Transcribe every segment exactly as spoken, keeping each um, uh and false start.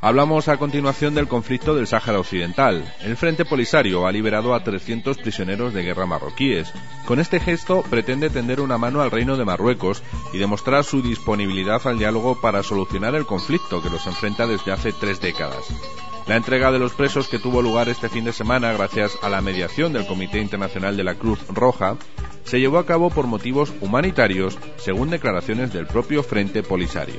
Hablamos a continuación del conflicto del Sáhara Occidental. El Frente Polisario ha liberado a trescientos prisioneros de guerra marroquíes. Con este gesto pretende tender una mano al Reino de Marruecos y demostrar su disponibilidad al diálogo para solucionar el conflicto que los enfrenta desde hace tres décadas. La entrega de los presos, que tuvo lugar este fin de semana gracias a la mediación del Comité Internacional de la Cruz Roja, se llevó a cabo por motivos humanitarios, según declaraciones del propio Frente Polisario.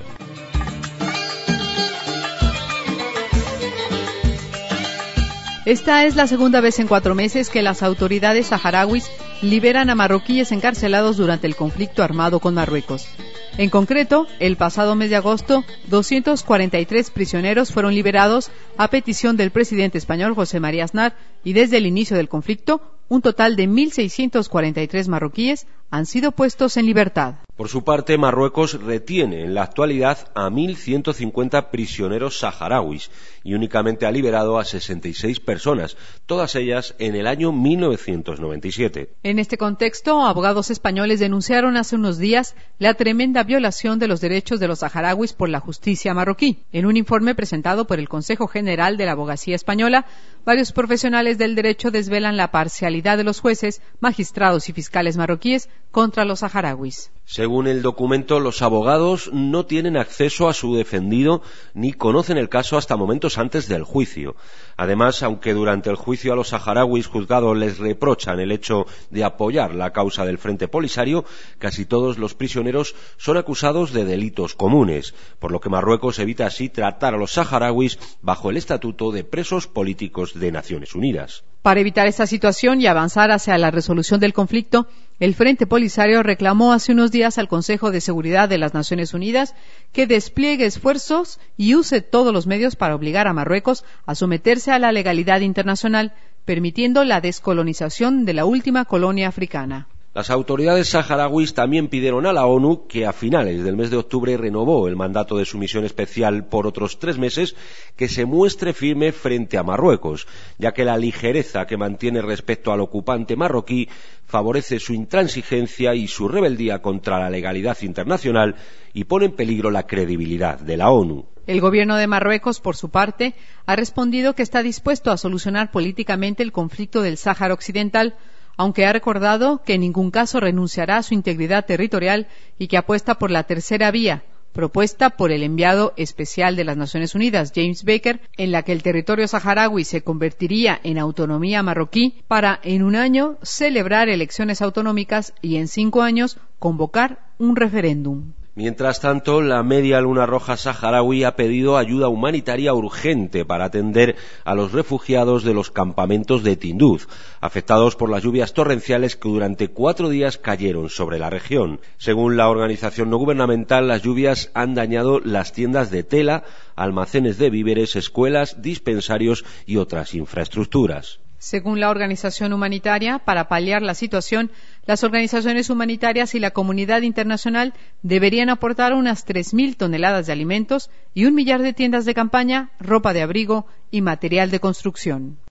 Esta es la segunda vez en cuatro meses que las autoridades saharauis liberan a marroquíes encarcelados durante el conflicto armado con Marruecos. En concreto, el pasado mes de agosto, doscientos cuarenta y tres prisioneros fueron liberados a petición del presidente español José María Aznar, y desde el inicio del conflicto, un total de mil seiscientos cuarenta y tres marroquíes han sido puestos en libertad. Por su parte, Marruecos retiene en la actualidad a mil ciento cincuenta prisioneros saharauis y únicamente ha liberado a sesenta y seis personas, todas ellas en el año mil novecientos noventa y siete. En este contexto, abogados españoles denunciaron hace unos días la tremenda violación de los derechos de los saharauis por la justicia marroquí. En un informe presentado por el Consejo General de la Abogacía Española, varios profesionales del derecho desvelan la parcialidad de los jueces, magistrados y fiscales marroquíes contra los saharauis. Según el documento, los abogados no tienen acceso a su defendido ni conocen el caso hasta momentos antes del juicio. Además, aunque durante el juicio a los saharauis juzgados les reprochan el hecho de apoyar la causa del Frente Polisario, casi todos los prisioneros son acusados de delitos comunes, por lo que Marruecos evita así tratar a los saharauis bajo el Estatuto de Presos Políticos de Naciones Unidas. Para evitar esta situación y avanzar hacia la resolución del conflicto, el Frente Polisario reclamó hace unos días al Consejo de Seguridad de las Naciones Unidas que despliegue esfuerzos y use todos los medios para obligar a Marruecos a someterse a la legalidad internacional, permitiendo la descolonización de la última colonia africana. Las autoridades saharauis también pidieron a la ONU que a finales del mes de octubre renovó el mandato de su misión especial por otros tres meses, que se muestre firme frente a Marruecos, ya que la ligereza que mantiene respecto al ocupante marroquí favorece su intransigencia y su rebeldía contra la legalidad internacional y pone en peligro la credibilidad de la ONU. El gobierno de Marruecos, por su parte, ha respondido que está dispuesto a solucionar políticamente el conflicto del Sáhara Occidental, aunque ha recordado que en ningún caso renunciará a su integridad territorial y que apuesta por la tercera vía, propuesta por el enviado especial de las Naciones Unidas, James Baker, en la que el territorio saharaui se convertiría en autonomía marroquí para, en un año, celebrar elecciones autonómicas y en cinco años convocar un referéndum. Mientras tanto, la Media Luna Roja saharaui ha pedido ayuda humanitaria urgente para atender a los refugiados de los campamentos de Tinduf, afectados por las lluvias torrenciales que durante cuatro días cayeron sobre la región. Según la organización no gubernamental, las lluvias han dañado las tiendas de tela, almacenes de víveres, escuelas, dispensarios y otras infraestructuras. Según la organización humanitaria, para paliar la situación, las organizaciones humanitarias y la comunidad internacional deberían aportar unas tres mil toneladas de alimentos y un millar de tiendas de campaña, ropa de abrigo y material de construcción.